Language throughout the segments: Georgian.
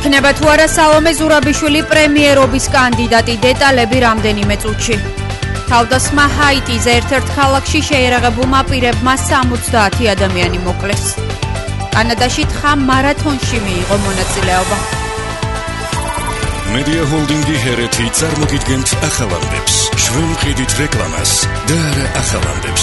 იქნება თუ არა სალომე ზურაბიშვილი პრემიერობის კანდიდატი, დეტალები რამდენიმე წუთში. თავდასხმა ჰაიტიზე ერთ-ერთ ქალაქში შეიარაღებულმა პირებმა 70 ადამიანი მოკლეს. კანადაში თხა მარათონში მიიღო მონაწილეობა. Media Holdingi Hereti წარმოგიდგენთ ახალამდებს. ჩვენ ვყიდით რეკლამას და არა ახალამდებს.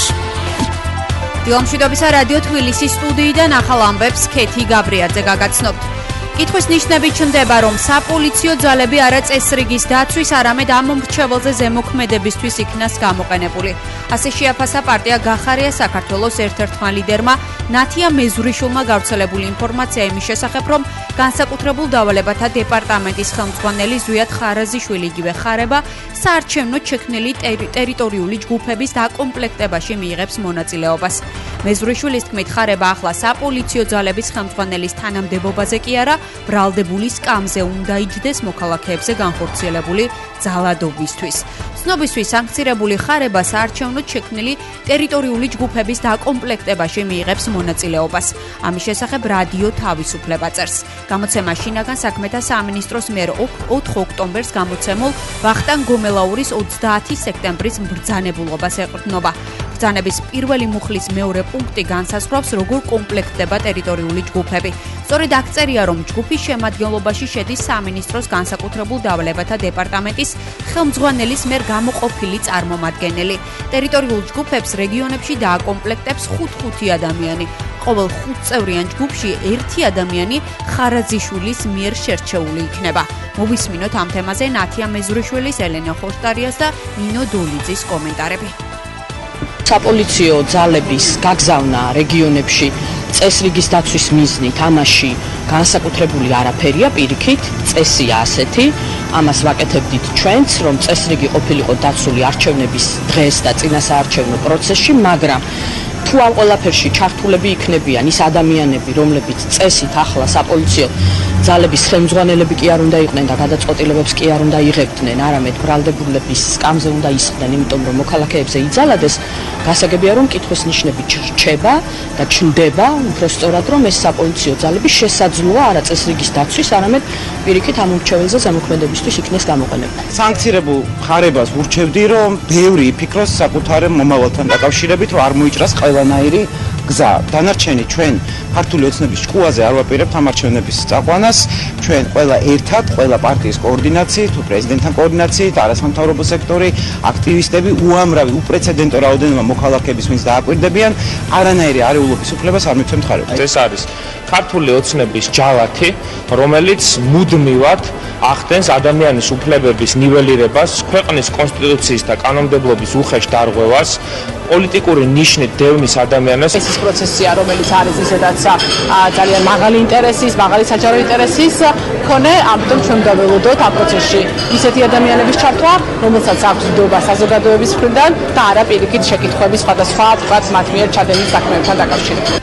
დილამშვიდობისა რადიო თბილისის სტუდიიდან ახალამდებს ქეთი გაბრიაძე გაგაცნობთ. კითხვის ნიშნები ჩნდება, რომ საპოლიციო ძალები არა წესრიგის დაცვის, არამედ ამ მომრჩეველზე ზემოქმედებისთვის იქნას გამოყენებული. ასე შეაფასა პარტია გახარია საქართველოს ერთ-ერთმა ლიდერმა ნათია მეზურიშვილმა გავრცელებული ინფორმაცია იმის შესახებ, რომ განსაკუთრებულ დავალებათა დეპარტამენტის ხელმძღვანელი ზვიად ხარაზიშვილი იგივე ხარება საარჩევნო შექმნილი ტერიტორიული ჯგუფების დაკომპლექტებაში მიიღებს მონაწილეობას. მეზურიშვილის თქმით, ხარება ახლა საპოლიციო ძალების ხელმძღვანელის თანამდებობაზე კი არა, ბრალდებული სკამზე უნდა იჯდეს მოქალაქეებზე განხორციელებული ძალადობისთვის. ცნობისთვის სანქცირებული ხარება საარჩევნოდ შექმნილი ტერიტორიული ჯგუფების დაკომპლექტებაში მიიღებს მონაწილეობას. ამის შესახებ რადიო თავისუფლება წერს. გამოცემა შინაგან საქმეთა სამინისტროს მიერ 4 ოქტომბერს გამოცემულ ვახტანგ გომელაურის 30 სექტემბრის ბრძანებულობას ეყრდნობა. ბრძანების პირველი მუხლის მეორე პუნქტი განსაზღვრავს, როგორ კომპლექტდება ტერიტორიული ჯგუფები. სწორედ აქ წერია, რომ ჯგუფის შემადგენლობაში შედის სამინისტროს განსაკუთრებულ დავალებათა დეპარტამენტის ხელმძღვანელის მიერ გამოყოფილი წარმომადგენელი. ტერიტორიულ ჯგუფებს რეგიონებში დააკომპლექტებს 5 ადამიანი. ყოველ 5 წევრიან ჯგუფში 1 ადამიანი ხარაზიშვილის მიერ შერჩეული იქნება. მოვისმინოთ ამ თემაზე ნათია მეზურიშვილის, ელენე ხოშტარიას და ნინო დოლიძის კომენტარები. საპოლიციო ძალების გაგზავნა რეგიონებში წესრიგის დაცვის მიზნით ამაში განსაკუთრებული არაფერია, პირიქით წესია ასეთი. ამას ვაკეთებდით ჩვენც, რომ წესრიგი ყოფილიყო დაცული არჩევნების დღეს და წინასაარჩევნო პროცესში, მაგრამ თუ ამ ყველაფერში ჩართულები იქნებიან ის ადამიანები, რომლებიც წესით ახლა საპოლიციო ძალების ხელმძღვანელები კი არ უნდა იყვნენ და გადაწყვეტილებებს კი არ უნდა იღებდნენ, არამედ ბრალდებულების სკამზე უნდა ისხდნენ, იმიტომ რომ მოქალაქეებზე იძალადეს, გასაგებია რომ კითხვის ნიშნები რჩება და ჩნდება, უბრალოდ რომ ეს საპოლიციო ძალები შესაძლოა არა წესრიგის დაცვის, არამედ პირიქით ამ მომრჩეველზე ზემოქმედებისთვის იქნეს გამოყენებული. სანქცირებულ ხარებას ვურჩევდი, რომ ბევრი იფიქროს საკუთარ მომავალთან დაკავშირებით, რომ არ მოიჭრას ყველანაირი გზა. დანარჩენი ჩვენ ქართული ოცნების ჭკუაზე არ ვაპირებთ ამ არჩევნების წაყვანას. ჩვენ ყველა ერთად, ყველა პარტიის კოორდინაციით, პრეზიდენტთან კოორდინაციით, არასამთავრობო სექტორი, აქტივისტები, უამრავი უპრეცედენტო რაოდენობა მოქალაქეების ვინც დააკვირდებიან, არანაირი არეულობის უფლებას არ მიცემთ ხარებას. ეს არის ქართული ოცნების ჯალათი, რომელიც მუდმივად ახდენს ადამიანის უფლებების ნიველირებას, ქვეყნის კონსტიტუციის და კანონმდებლობის უხეშ დარღვევას, პოლიტიკური ნიშნით დევნის ადამიანებს. ეს ის პროცესია, რომელიც არის ისედაც ძალიან მაღალი ინტერესის, მაღალი საჯარო ინტერესის მქონე, ამიტომ ჩვენ დაველოდოთ ამ პროცესში ისეთი ადამიანების ჩართვა, რომელსაც აქვს ნდობა საზოგადოების მხრიდან და არა პირიქით შეკითხვების სხვადასხვა თქვაც მათ მიერ ჩადენილ საქმეებთან დაკავშირებით.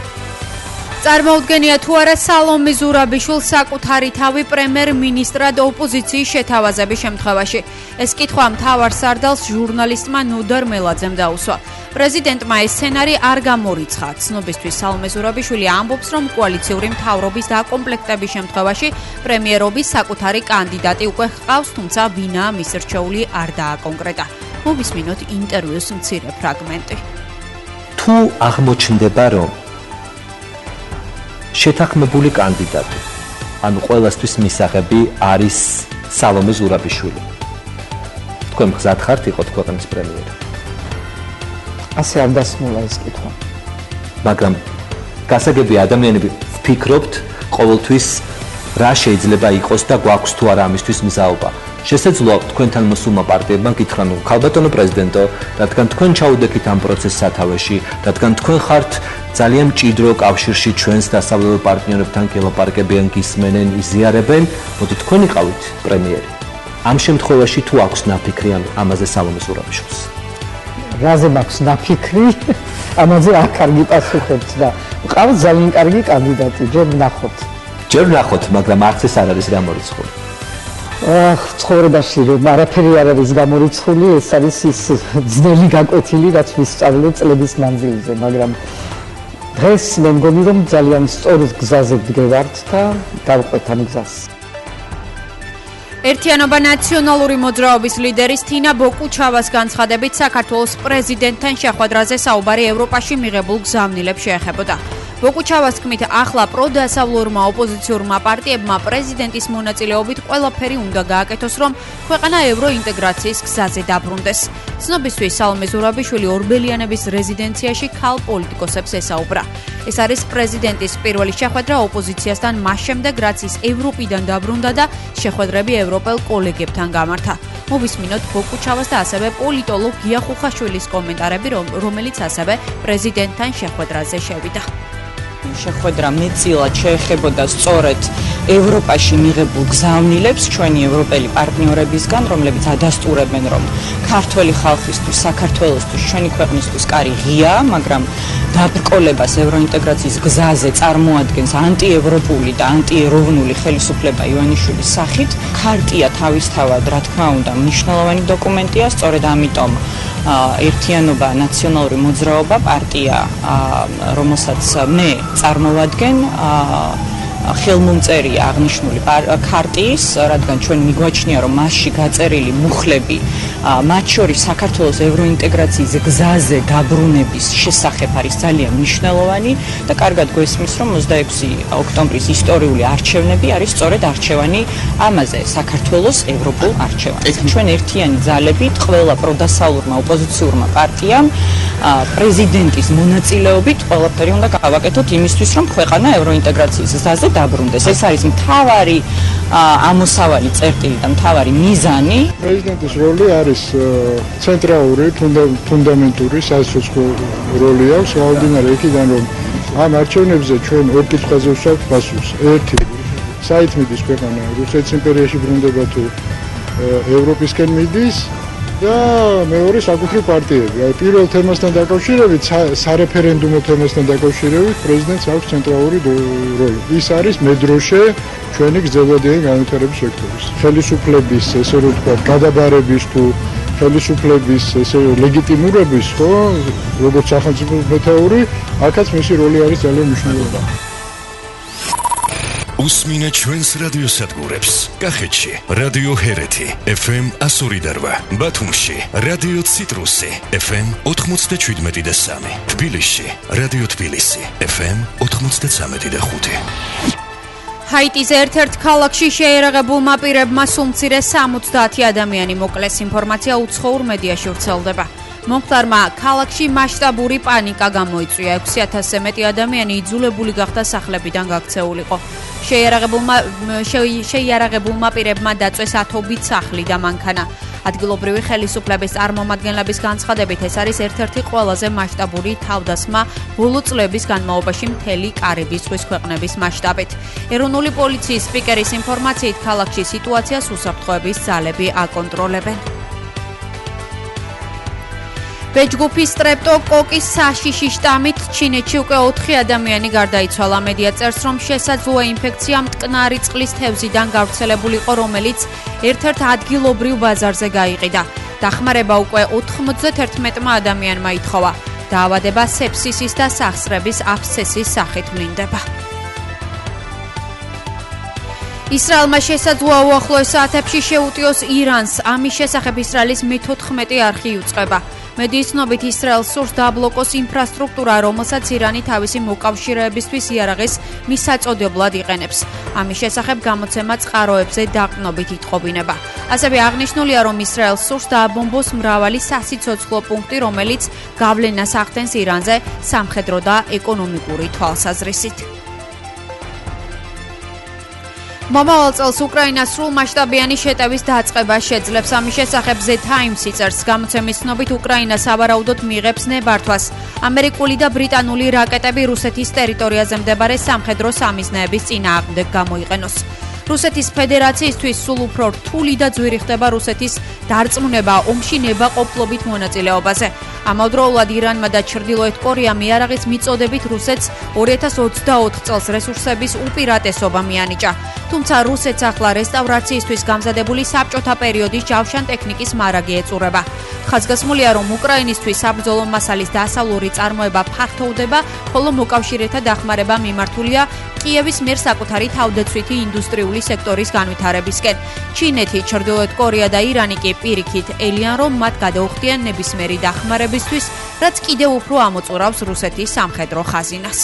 წარმოუდგენია თუ არა სალომე ზურაბიშვილს საკუთარი თავი პრემიერ-მინისტრად ოპოზიციის შეთავაზების შემთხვევაში. ეს კითხვა მთავარ სარდალს ჟურნალისტმა ნოდარ მელაძემ დაუსვა. პრეზიდენტმა ეს სცენარი არ გამორიცხა. ცნობისთვის სალომე ზურაბიშვილი ამბობს, რომ კოალიციური მთავრობის დაკომპლექტების შემთხვევაში პრემიერობის საკუთარი კანდიდატი უკვე ჰყავს, თუმცა ვინაა მის რჩეული არ დააკონკრეტა. მოვისმინოთ ინტერვიუს მცირე ფრაგმენტი. თუ აღმოჩნდება, რომ შეთანხმებული კანდიდატი, ანუ ყველასთვის მისაღები არის სალომე ზურაბიშვილი. თქვენ მგზად ხართ იყოთ ქვეყნის პრემიერი? ასე არ დასმულა ეს კითხვა. მაგრამ გასაგებია ადამიანები ვფიქრობთ ყოველთვის რა შეიძლება იყოს და გვაქვს თუ არა ამისთვის მზაობა. შესაძლოა თქვენთან მოსულმა პარტიებმა გითხრან, რომ ქალბატონო პრეზიდენტო, რადგან თქვენ ჩაუდექით ამ პროცესს სათავეში, რადგან თქვენ ხართ ძალიან მჭიდრო კავშირში ჩვენს დასავლელ პარტნიორებთან, გელაპარაკებიან, გისმენენ, იზიარებენ, მოდი თქვენ იყავით პრემიერი. ამ შემთხვევაში თუ აქვს ნაფიქრი ამაზე სალომე ზურაბიშვილს? რაზე მაქვს ნაფიქრი? ამაზე აქ არ გიპასუხებთ და მყავს ძალიან კარგი კანდიდატი, ჯერ ვნახოთ. ჯერ ვნახოთ, მაგრამ არც ეს არ არის გამორიცხული. ცხოვრებაში რომ არაფერი არ არის გამორიცხული, ეს არის ის ძნელი გაკვეთილი, რაც ვისწავლე წლების მანძილზე, მაგრამ დღეს მე მგონი რომ ძალიან სწორ გზაზე ვდგევართ და დავყვეთ ამ გზას. ერთიანობა ნაციონალური მოძრაობის ლიდერის თინა ბოკუჩავას განცხადებით საქართველოს პრეზიდენტთან შეხვედრაზე საუბარი ევროპაში მიღებულ გზავნილებს შეეხებოდა. ბოკუჩავას თქმით, ახლა პროდასავლურმა ოპოზიციურმა პარტიებმა პრეზიდენტის მონაწილეობით ყველაფერი უნდა გააკეთოს, რომ ქვეყანა ევროინტეგრაციის გზაზე დაბრუნდეს. ცნობისთვის სალომე ზურაბიშვილი ორბელიანების რეზიდენციაში ქალ პოლიტიკოსებს ესაუბრა. ეს არის პრეზიდენტის პირველი შეხვედრა ოპოზიციასთან მას შემდეგ, რაც ის ევროპიდან დაბრუნდა და შეხვედრები ევროპელ კოლეგებთან გამართა. მოვისმინოთ ბოკუჩავას და ასევე პოლიტოლოგ გია ხუხაშვილის კომენტარები, რომელიც ასევე პრეზიდენტთან შეხვედრაზე შევიდა. შეხვედრა მეტწილად შეეხებოდა სწორედ ევროპაში მიღებულ გზავნილებს ჩვენი ევროპელი პარტნიორებისგან, რომლებიც ადასტურებენ, რომ ქართველი ხალხისთვის, საქართველოსთვის, ჩვენი ქვეყნისთვის კარი ღიაა, მაგრამ დაბრკოლებას ევროინტეგრაციის გზაზე წარმოადგენს ანტიევროპული და ანტიეროვნული ხელისუფლება ივანიშვილის სახით. ქარტია თავისთავად, რა თქმა უნდა, მნიშვნელოვანი დოკუმენტია, სწორედ ამიტომ ერთიანობა ნაციონალური მოძრაობა პარტია, რომელსაც მე წარმოვადგენ, ხელმომწერია აღნიშნული ქარტიის, რადგან ჩვენ მიგვაჩნია, რომ მასში გაწერილი მუხლები, მათ შორის საქართველოს ევროინტეგრაციის გზაზე დაბრუნების შესახებ არის ძალიან მნიშვნელოვანი და კარგად გვესმის, რომ 26 ოქტომბრის ისტორიული არჩევნები არის სწორედ არჩევანი ამაზე, საქართველოს ევროპულ არჩევანზე. ჩვენ ერთიანი ძალებით ყველა პროდასავლურმა ოპოზიციურმა პარტიამ პრეზიდენტის მონაწილეობით ყველაფერი უნდა გავაკეთოთ იმისთვის, რომ ქვეყანა ევროინტეგრაციის გზაზე დაბრუნდეს. ეს არის მთავარი ამოსავალი წერტილი და მთავარი მიზანი. პრეზიდენტის როლი არის ცენტრალური, ფუნდამენტური, სასიცოცხლო როლი აქვს. გამომდინარე იქიდან, რომ ამ არჩევნებზე ჩვენ ორ კითხვაზე ვსვამთ პასუხს. ერთი, საით მიდის ქვეყანა, რუსეთის იმპერიაში ბრუნდება თუ ევროპისკენ მიდის? და მეორე საკუთრივ პარტიები. აი პირველ თემასთან დაკავშირებით, სარეფერენდუმო თემასთან დაკავშირებით პრეზიდენტს აქვს ცენტრალური როლი. ის არის მედროშე ჩვენი გრძელვადიანი განვითარების ვექტორის. ხელისუფლების, ესე რომ ვთქვა, გადაბარების თუ ხელისუფლების ესე ლეგიტიმურების, ხო, როგორც სახელმწიფო მეთაური, აქაც მისი როლი არის ძალიან მნიშვნელოვანი. უსმინეთ ჩვენს რადიოსადგურებს. კახეთში რადიო ჰერეთი FM 102.8, ბათუმში რადიო ციტრუსი FM 97.3, თბილისში რადიო თბილისი FM 93.5. ჰაიტის ერთ-ერთ ქალაქში შეიარაღებულმა პირებმა სულ მცირე 70 ადამიანი მოკლეს. ინფორმაცია უცხოურ მედიაში ვრცელდება. მომხდარმა ქალაქში მასშტაბური პანიკა გამოიწვია. 6000-ზე მეტი ადამიანი იძულებული გახდა სახლებიდან გაქცეულიყო. შეიარაღებულმა პირებმა დაწვეს ათობით სახლი და მანქანა. ადგილობრივი ხელისუფლების წარმომადგენლების განცხადებით, ეს არის ერთ-ერთი ყველაზე მასშტაბური თავდასხმა ბოლო წლების განმავლობაში მთელი კარიბის ზღვის ქვეყნების მასშტაბით. ეროვნული პოლიციის სპიკერის ინფორმაციით, ქალაქში სიტუაციას უსაფრთხოების ძალები აკონტროლებენ. ბეჯგუფის სტრეპტოკოკის საშიში შტამით ჩინეთში უკვე 4 ადამიანი გარდაიცვალა. მედია წერს, რომ შესაძლოა ინფექცია მტკნარი წყლის თევზიდან გავრცელებულიყო, რომელიც ერთ-ერთ ადგილობრივ ბაზარზე გაიყიდა. დახმარება უკვე 91 ადამიანმა ითხოვა. დაავადება სეფსისის და სახსრების აბსცესის სახით ვლინდება. ისრაელმა შესაძლოა უახლოეს საათებში შეუტიოს ირანს. ამის შესახებ ისრაელის მე-14 არხი იუწყება. მედიის ცნობით, ისრაელს სურს დააბლოკოს ინფრასტრუქტურა, რომელსაც ირანი თავისი მოკავშირეებისთვის იარაღის მისაწოდებლად იყენებს. ამის შესახებ გამოცემა წყაროებზე დაყრდნობით ითხოვინება. ასევე აღნიშნულია, რომ ისრაელს სურს დააბომბოს მრავალი სასიცოცხლო პუნქტი, რომელიც გავლენას ახდენს ირანზე სამხედრო და ეკონომიკური თვალსაზრისით. მომავალ წელს უკრაინას სრულმასშტაბიანი შეტევის დაწყება შეძლებს. ამის შესახებ The Times წერს. გამოცემის ცნობით, უკრაინა სავარაუდოდ მიიღებს ნებართვას. ამერიკული და ბრიტანული რაკეტები რუსეთის ტერიტორიაზე მდებარე სამხედრო სამიზნეების წინააღმდეგ გამოიყენოს. რუსეთის ფედერაციისთვის სულ უფრო რთული და ძვირი ხდება რუსეთის დარწმუნება ომში ნებაყოფლობით მონაწილეობაზე. ამავდროულად ირანმა და ჩრდილოეთ კორეამ იარაღის მიწოდებით რუსეთს 2024 წელს რესურსების უპირატესობა მიანიჭა. თუმცა რუსეთს ახლა რესტავრაციისთვის გამზადებული საბჭოთა პერიოდის ჯავშან ტექნიკის მარაგი ეწურება. ხაზგასმულია, რომ უკრაინისთვის საბრძოლო მასალის დასავლური წარმოება ფართოვდება, ხოლო მოკავშირეთა დახმარება მიმართულია კიევის მიერ საკუთარი თავდაცვითი ინდუსტრიული სექტორის განვითარებისკენ. ჩინეთი, ჩრდილოეთ კორეა და ირანი კი პირიქით ელიან, რომ მათ გადაუხდიან ნებისმიერი დახმარებისთვის, რაც კიდევ უფრო ამოწურავს რუსეთის სამხედრო ხაზინას.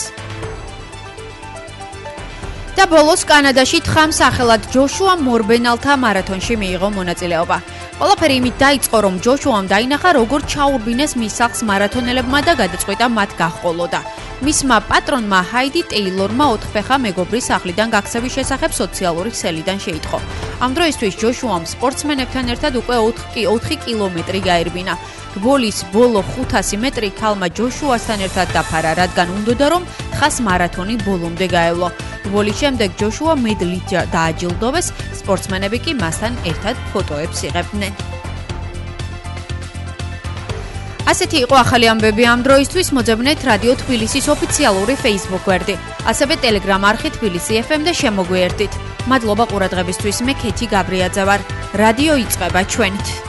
და ბოლოს კანადაში თხამ სახელად ჯოშუა მორბენალთა მარათონში მიიღო მონაწილეობა. ყველაფერი იმით დაიწყო, რომ ჯოშუამ დაინახა, როგორ ჩაურბინეს მის სახლს მარათონელებმა და გადაწყვიტა მათ გაჰყოლოდა. მისმა პატრონმა ჰაიდი ტეილორმა 4 ფეხა მეგობრის სახლიდან გაქცევის შესახებ სოციალური ქსელიდან შეიტყო. ამ დროისთვის ჯოშუამ სპორტსმენებთან ერთად უკვე 4 კილომეტრი გაერბინა. რბოლის ბოლო 500 მეტრი ქალმა ჯოშუასთან ერთად დაფარა, რადგან უნდოდა, რომ თხას მარათონი ბოლომდე გაევლო. რბოლის შემდეგ ჯოშუა მედლით დააჯილდოვეს, სპორტსმენები კი მასთან ერთად ფოტოებს იღებდნენ. ასეთი იყო ახალი ამბები ამ დროისთვის. მოძებნეთ რადიო თბილისის ოფიციალური Facebook გვერდი, ასევე Telegram არხი თბილისი FM და შემოგვიერთდით. მადლობა ყურადღებისთვის. მე ქეთი გაბრიაძე ვარ. რადიო იწყება ჩვენით.